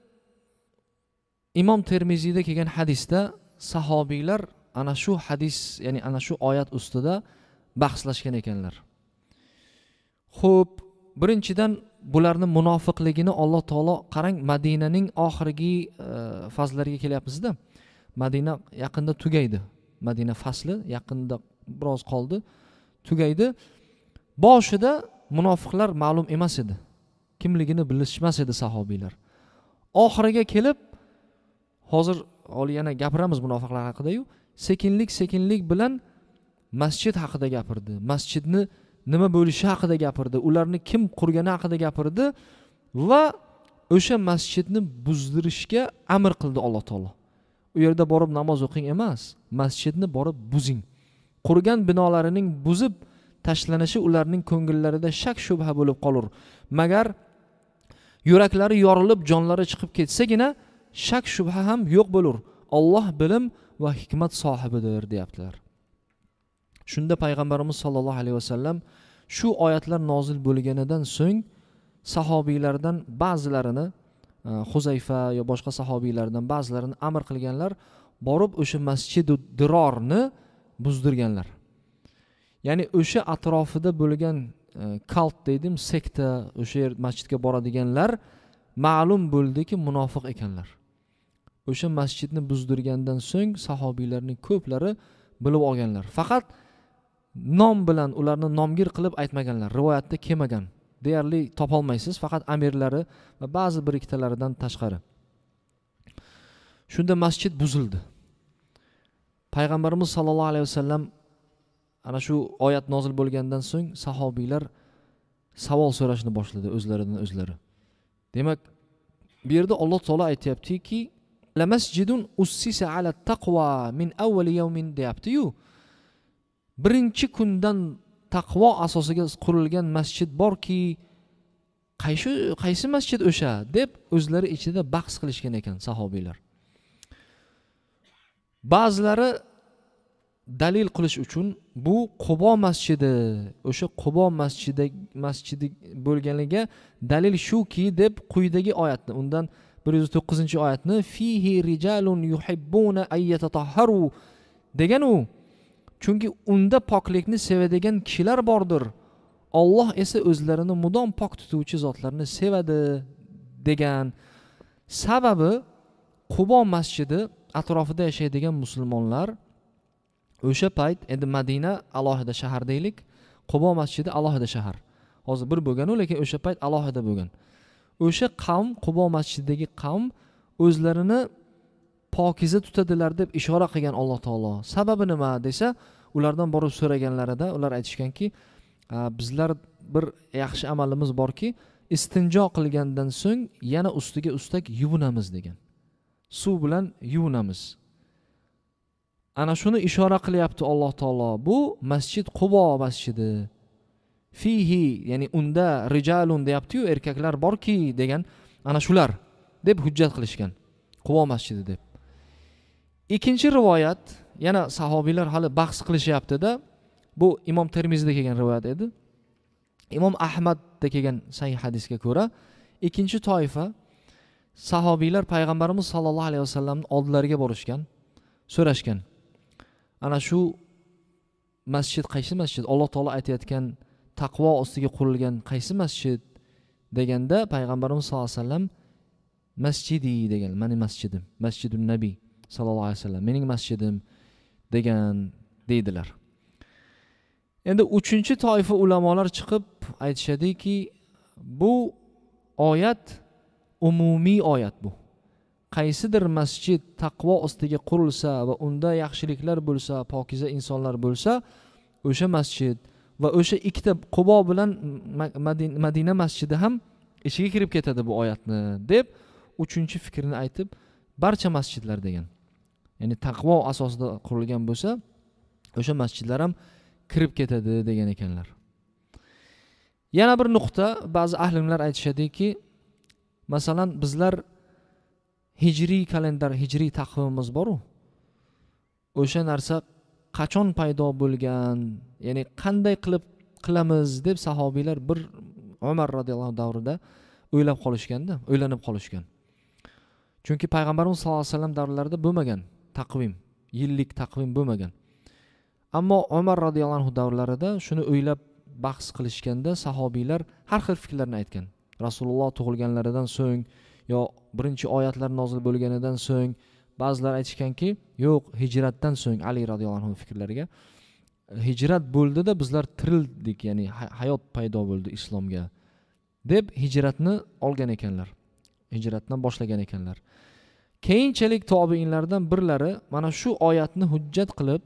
Imom Termiziyda kelgan hadisda sahobiylar ana shu hadis, ya'ni ana shu oyat ustida bahslashgan ekanlar. Xo'p, birinchidan bularning munofiqligini Alloh taolo, qarang, Madinaning oxirgi e, fazlariga kelyapmiz-da. Madina yaqinda tugaydi. Madina fasli yaqinda biroz qoldi, tugaydi. Boshida munofiqlar ma'lum emas edi. Kimligini bilishmas edi sahobiylar. Oxiriga kelib, hozir hali yana gapiramiz munofiqlar haqida-yu, sekinlik sekinlik bilan masjid haqida gapirdi. Masjidni nima bo'lishi haqida gapirdi. Ularni kim qurgani haqida gapirdi va o'sha masjidni buzdirishga amr qildi Alloh taolo. U yerda borib namoz o'qing emas, masjidni borib buzing. Qurgan binolarining buzib tashlanishi ularning ko'ngillarida shak shubha bo'lib qolur. Magar yuraklari yorilib, jonlari chiqib ketsagina shak shubha ham yo'q bo'lur. Alloh bilim va hikmat sohibidir deyaptilar. Shunda payg'ambarimiz sollallohu alayhi vasallam shu oyatlar nozil bo'lganidan so'ng sahobiylardan ba'zilarini, Huzayfa yo boshqa sahobiylardan ba'zilarini amr qilganlar, borib o'sha masjidud dirorni buzdirganlar. Ya'ni o'sha atrofida bo'lgan kalt deydim, sekta, o'sha yer masjidga boradiganlar ma'lum bo'ldiki munofiq ekanlar. O'sha masjidni buzdirgandan so'ng sahobiylarning ko'plari bilib olganlar. Faqat nom bilan ularni nomgir qilib aytmaganlar. Rivoyatda kelmagan. Deyarli topolmaysiz, faqat amirlari va ba'zi bir ikkitalaridan tashqari. Shunda masjid buzildi. Payg'ambarimiz sollallohu alayhi vasallam ana shu oyat nozil bo'lgandan so'ng sahobiylar savol so'rashni boshladi o'zlaridan o'zlari. Demak, bu yerda Alloh taolo aytayaptiki, la masjidun ussisa ala taqwa min awwal yawmin deyapti-yu. Birinchi kundan taqvo asosiga qurilgan masjid borki, qaysi qaysi masjid o'sha deb o'zlari ichida bahs qilishgan ekan sahobiylar. Ba'zilari dalil qilish uchun bu Qubo masjidi, o'sha Qubo masjidi masjidi bo'lganligiga dalil shuki deb quyidagi oyatni, undan bir yuz to'qqizinchi oyatni fihi rijalun yuhibbuna ay yatatahharu degan u. Chunki unda poklikni sevadigan kishilar bordir. Alloh esa o'zlarini mudom pok tutuvchi zotlarni sevadi degan. Sababi Qubo masjidi atrofida yashaydigan musulmonlar o'sha payt, endi Madina alohida shahar deylik, Qubo masjidi alohida shahar. Hozir bir bo'lgan, lekin o'sha payt alohida bo'lgan. O'sha qavm, Qubo masjididagi qavm o'zlarini pokiza tutadilar deb ishora qilgan Alloh taolo. Sababi nima desa, ulardan borib so'raganlarida ular aytishganki, bizlar bir yaxshi amalimiz borki, istinjo qilgandan so'ng yana ustiga ustak yuvinamiz degan. Suv bilan yuvinamiz. Ana shuni ishora qilyapti Alloh taolo. Bu masjid Qubo masjidi. Fihi, ya'ni unda rijalun deyapti-yu, erkaklar borki degan, ana shular deb hujjat qilishgan. Qubo masjidi deb. Ikkinchi rivoyat, yana sahobiylar hali bahs qilishyapti-da. Bu Imom Termizida kelgan rivoyat edi. Imom Ahmadda kelgan sahih hadisga ko'ra, ikkinchi toifa sahobiylar payg'ambarimiz sollallohu alayhi vasallamning oldilariga borishgan, so'rashgan. Ana shu masjid qaysi masjid? Alloh taolo aytayotgan taqvo ostiga qurilgan qaysi masjid deganda payg'ambarimiz sollallohu alayhi vasallam masjidi degan, meni masjidim, Masjidun Nabiy sallallohu alayhi vasallam, mening masjidim degan deydilar. Endi uchinchi toifa ulamolar chiqib aytishadiki, bu oyat umumiy oyat bu. Qaysidir masjid taqvo ostiga qurilsa va unda yaxshiliklar bo'lsa, pokiza insonlar bo'lsa, o'sha masjid va o'sha ikkita Qubo bilan Madina masjidi ham ichiga kirib ketadi bu oyatni deb uchinchi fikrni aytib, barcha masjidlar degan. Ya'ni taqvo asosida qurilgan bo'lsa, o'sha masjidlar ham kirib ketadi degan ekanlar. Yana bir nuqta, ba'zi ahlimlar aytishadiki, masalan bizlar hijriy kalendar, hijriy taqvimimiz bor-u. O'sha narsa qachon paydo bo'lgan, ya'ni qanday qilib qilamiz deb sahobiylar bir Umar radhiyallohu davrida o'ylab qolishganda, o'ylanib qolishgan. Chunki payg'ambarimiz sollallohu alayhi vasallam davrlarida bo'lmagan taqvim, yillik taqvim bo'lmagan. Ammo Umar radhiyallohu davrlarida shuni o'ylab bahs qilishganda sahobiylar har xil fikrlarni aytgan. Rasululloh tug'ilganlaridan so'ng yo birinchi oyatlar nozil bo'lganidan so'ng, ba'zilar aytishganki, yo'q, hijratdan so'ng Ali radhiyallohu anhu fikrlariga hijrat bo'ldida bizlar tirildik, ya'ni hayot paydo bo'ldi islomga deb hijratni olgan ekanlar. Hijratdan boshlagan ekanlar. Keyinchalik tobiinlardan birlari mana shu oyatni hujjat qilib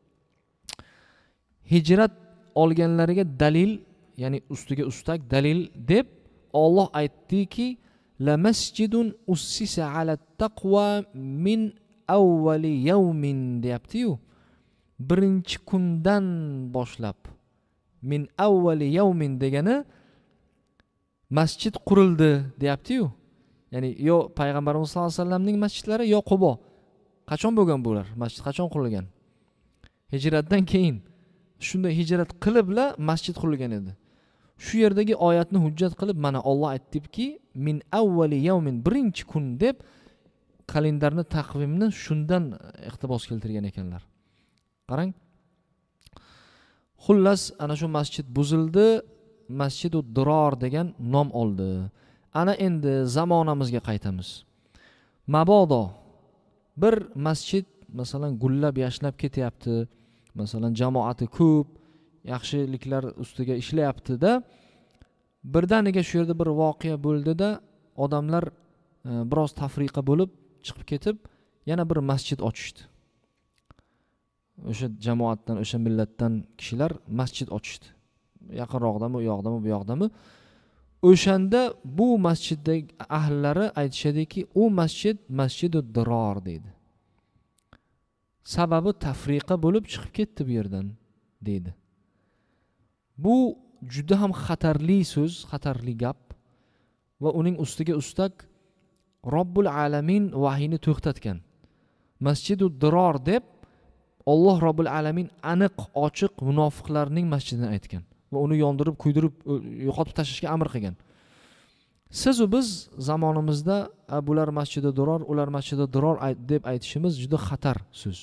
hijrat olganlariga dalil, ya'ni ustiga ustak dalil deb Alloh aytdiki, la masjidun ussisa ala taqwa min awwali yawmin deyapti-yu. Birinchi kundan boshlab, min awwali yawmin degani masjid qurildi deyapti-yu. Ya'ni yo payg'ambarimiz sollallohu alayhi vasallamning masjidlari yo Qubo. Qachon bo'lgan bular? Masjid qachon qurilgan? Hijratdan keyin. Shunday hijrat qilibla masjid qurilgan edi. Shu yerdagi oyatni hujjat qilib mana Alloh aytdiki, min awwali yawmin, birinchi kun deb kalendarni taqvimni shundan iqtibos keltirgan ekanlar. Qarang. Xullas ana shu masjid buzildi, Masjidud Diror degan nom oldi. Ana endi zamonamizga qaytamiz. Mabodo bir masjid masalan gullab yashnab ketyapti, masalan jamoati ko'p, yaxshiliklar ustiga ishlayapti-da, birdaniga shu yerda bir voqea bo'ldi-da, odamlar e, biroz tafriqa bo'lib chiqib ketib, yana bir masjid ochishdi. O'sha jamoatdan, o'sha millatdan kishilar masjid ochishdi. Yaqinroqdami, u yoqdami, bu yoqdami? O'shanda bu masjiddagi ahllari aytishadiki, u masjid Masjidud Diror deydi. Sababi tafriqa bo'lib chiqib ketdi bu yerdan deydi. Bu juda ham xatarli so'z, xatarli gap va uning ustiga ustak Robbul Alamin vahiyni to'xtatgan. Masjidud Diror deb Alloh Robbul Alamin aniq, ochiq munofiqlarning masjidini aytgan va uni yondirib, kuydirib, yo'qotib tashlashga amr qilgan. Siz u biz zamonimizda bular Masjidi Diror, ular Masjidi Diror deb aytishimiz juda xatar so'z.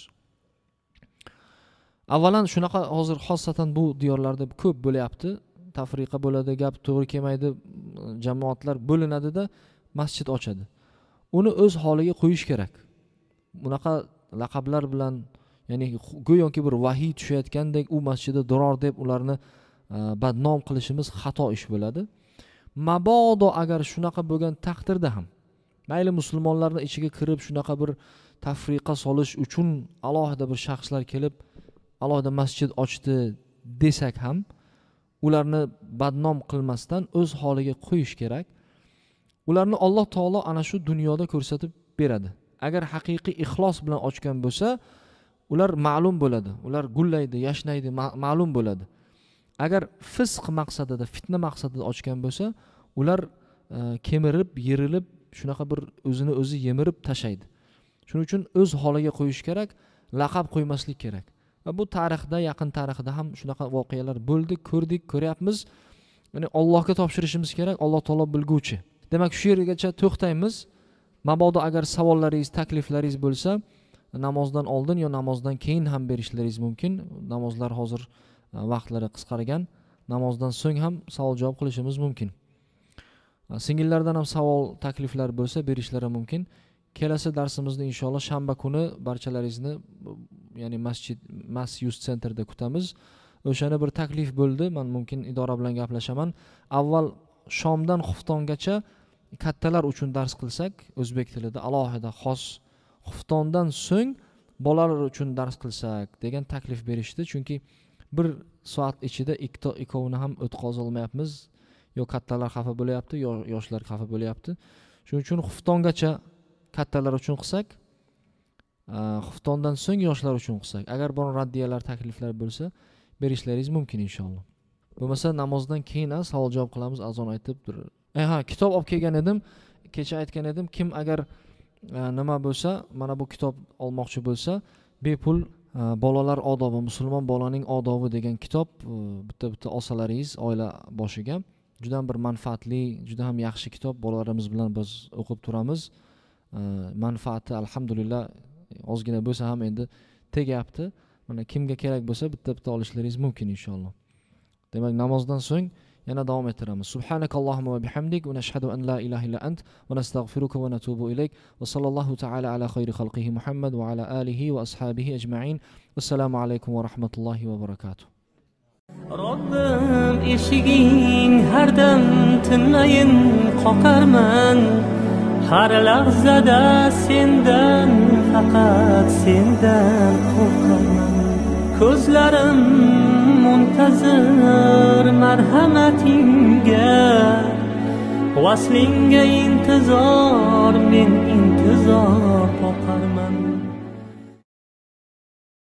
Avvalan shunaqa hozir xosatan bu diyorlarda ko'p bo'layapti. Tafriqa bo'ladi, gap to'g'ri kelmaydi, jamoatlar bo'linadi-da masjid ochadi. Uni o'z holiga qo'yish kerak. Bunaqa laqablar bilan, ya'ni go'yoki bir vahiy tushayotgandek u Masjidi Diror deb ularni badnom qilishimiz xato ish bo'ladi. Mabodo agar shunaqa bo'lgan taqdirda ham, mayli musulmonlarning ichiga kirib shunaqa bir tafriqa solish uchun alohida bir shaxslar kelib alohida masjid ochdi desak ham, ularni badnom qilmasdan o'z holiga qo'yish kerak. Ularni Alloh taolo ana shu dunyoda ko'rsatib beradi. Agar haqiqiy ixlos bilan ochgan bo'lsa, ular ma'lum bo'ladi. Ular gullaydi, yashnaydi, ma'lum bo'ladi. Agar fisq maqsadida, fitna maqsadida ochgan bo'lsa, ular e, kemirib, yerilib, shunaqa bir o'zini o'zi yemirib tashaydi. Shuning uchun o'z holiga qo'yish kerak, laqab qo'ymaslik kerak. Va bu tarixda, yaqin tarixda ham shunaqa voqealar bo'ldi, ko'rdik, ko'ryapmiz. Ya'ni Allohga topshirishimiz kerak, Alloh taolo bilguvchi. Demak, shu yergacha to'xtaymiz. Mabodo agar savollaringiz, takliflaringiz bo'lsa, namozdan oldin yo namozdan keyin ham berishlaringiz mumkin. Namozlar hozir vaqtlari qisqargan. Namozdan so'ng ham savol javob qilishimiz mumkin. Singillardan ham savol, takliflar bo'lsa berishlari mumkin. Kelasi darsimizni inshaalloh shanba kuni barchalaringizni ya'ni masjid Mas Youth Centerda kutamiz. O'shana bir taklif bo'ldi. Men mumkin idora bilan gaplashaman. Avval shomdan xuftongacha kattalar uchun dars qilsak, o'zbek tilida alohida xos, xuftondan so'ng bolalar uchun dars qilsak degan taklif berishdi. Chunki bir soat ichida ikkita ikkovini ham o'tkazib olmayapmiz. Yo kattalar xafa bo'layapti, yo yoshlar xafa bo'layapti. Shuning uchun xuftongacha kattalar uchun qilsak, xuftondan so'ng yoshlar uchun qilsak, agar bor raddiyalar, takliflar bo'lsa, berishlaringiz mumkin inshaalloh. Bo'lmasa namozdan keyin savol javob qilamiz, azon aytib bir. E ha, kitob olib kelgan edim. Kecha aytgan edim, kim agar nima bo'lsa, mana bu kitob olmoqchi bo'lsa, bepul bolalar odobi, musulmon bolaning odobi degan kitob bitta-bitta olsalaringiz oila boshiga juda ham bir manfaatli, juda ham yaxshi kitob. Bolalarimiz bilan biz o'qib turamiz. Manfaati alhamdulillah ozgina bo'lsa ham endi tegyapti. Mana kimga kerak bo'lsa bitta-bitta olishlaringiz mumkin inshaalloh. Demak, namozdan so'ng yana davom ettiramiz. Subhanakallohumma va bihamdik va nashhadu an la ilaha illa ant va nastag'firuka va natubu ilayk va sallallohu ta'ala ala khayri xalqihi Muhammad va ala alihi va ashabihi ajma'in. Assalomu alaykum va rahmatullohi va barakatuh. Robbim eshiging har dam tinmayin qoqarman, har lahzada sendan, faqat sendan qo'rqaman. Ko'zlarim muntazir marhamatingga, vaslingga intizor, men intizor boqarman.